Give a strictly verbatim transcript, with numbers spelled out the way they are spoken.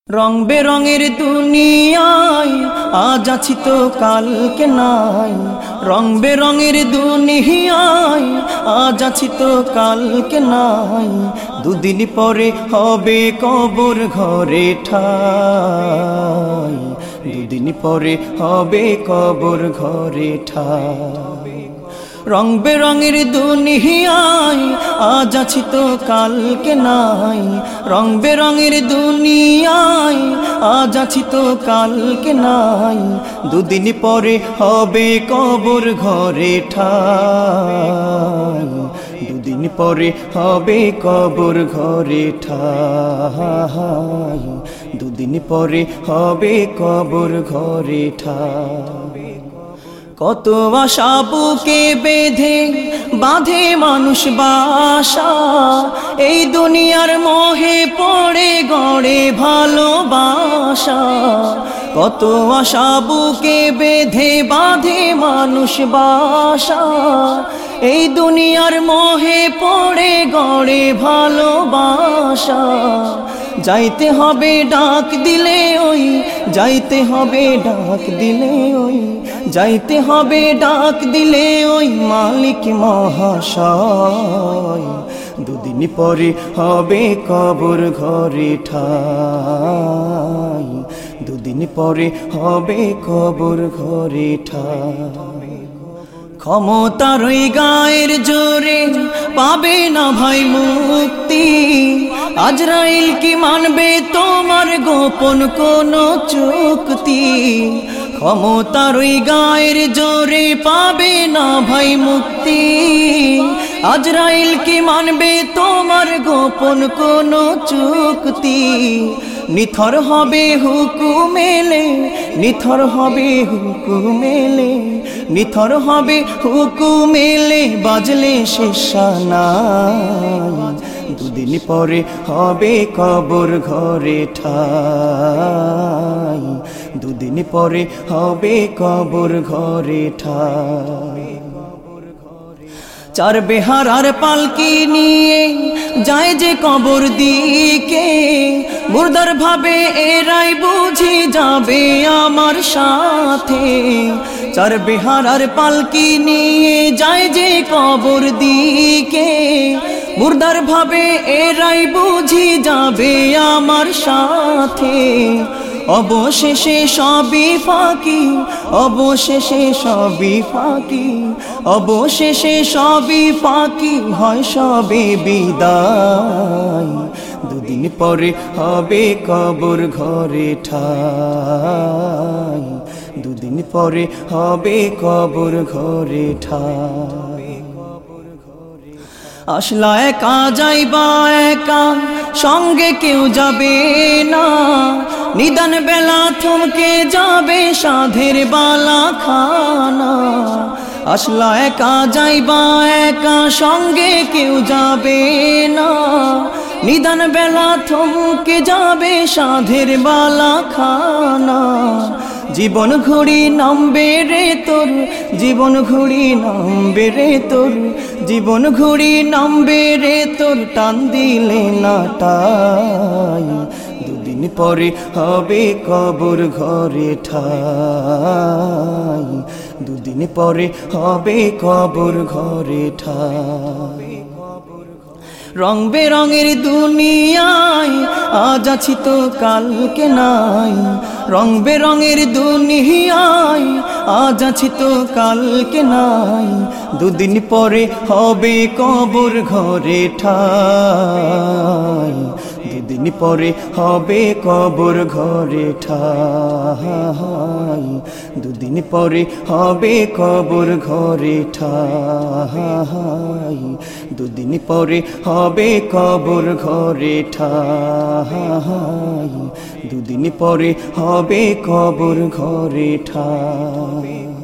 রং বেরঙের দুনিয়ায় আজ আছি তো কালকে নাই। রং বেরঙের দুনিয়ায় আজ আছি তো কালকে নাই। দুদিন পরে হবে কবর ঘরে ঠাই। দুদিন পরে হবে কবর ঘরে ঠাই। রং বেরঙের দুনিয়ায় আজ আছি তো কালকে নাই। রং বেরঙের দুনিয়ায় আজ আছি তো কালকে নাই। দুদিন পরে হবে কবর ঘরে ঠাই। দুদিন পরে হবে কবর ঘরে ঠাই। দুদিন পরে হবে কবর ঘরে ঠাই। কত আশা বুকে বেঁধে বাঁধে মানুষ বাসা, এই দুনিয়ার মোহে পড়ে গড়ে ভালোবাসা। কত আশা বুকে বেঁধে বাঁধে মানুষ বাসা, এই দুনিয়ার মোহে পড়ে গড়ে ভালোবাসা। যাইতে হবে ডাক দিলে ওই, যাইতে হবে ডাক দিলে ওই, যাইতে হবে ডাক দিলে ওই মালিক মহাশয়। দুদিন পরে হবে কবর ঘরে ঠাই। দুদিন পরে হবে কবর ঘরে ঠাই। ক্ষমতার ওই গায়ের জোরে পাবে না ভাই মুক্তি। আজরাইল কি মানবে তোমার গোপন কোন চুক্তি? ক্ষমতার ওই গায়ের জোরে পাবে না ভাই মুক্তি। আজরাইল কি মানবে তোমার গোপন কোন চুক্তি? নিথর হবে হুকুম এলে, নিথর হবে হুকুম এলে, নিথর হবে হুকুম এলে বাজলে শেষানাই। দুদিন পরে হবে কবর ঘরে ঠাই। দুদিন পরে হবে কবর ঘরে ঠাই। চার বেহারার পালকি নিয়ে যায় যে কবর দিকে, মুর্দার ভাবে এরাই বুঝি যাবে আমার সাথে। চার বেহারার পালকি নিয়ে যায় যে কবর দিকে, মুর্দার ভাবে এরাই বুঝি যাবে আমার সাথে। অবশেষে সবই ফাঁকি, অবশেষে সবই ফাঁকি, অবশেষে সবই ফাঁকি হয় সবে বিদায়। দুদিন পরে হবে কবর ঘরে ঠাই। দুদিন পরে হবে কবর ঘরে ঠাই। আসলা একা যাইবা একা, সঙ্গে কেউ যাবে না। নিদান বেলা থমকে যাবে সাধের বালা খানা। আসলা একা যাইবা একা, সঙ্গে কেউ যাবে না। নিদান বেলা থমকে যাবে সাধের বালা খানা। জীবন ঘুড়ি নামবে রে তোর, জীবন ঘুড়ি নামবে রে তোর, জীবন ঘুড়ি নামবে রে তোর টান দিলে না টাই। দুদিন পরে হবে কবর ঘরে ঠাই। দুদিন পরে হবে কবর ঘরে ঠাই। রং বেরঙের দুনিয়ায় আজ আছি তো কালকে নাই। রং বেরঙের দুনিয়ায় আজ আছি তো কালকে নাই। দুদিন পরে হবে কবর ঘরে ঠাই। দুদিন পরে হবে কবর ঘরে ঠাই। দুদিন পরে হবে কবর ঘরে ঠাই। দুদিন পরে হবে কবর ঘরে ঠাই। দুদিন পরে হবে কবর ঘরে ঠাই।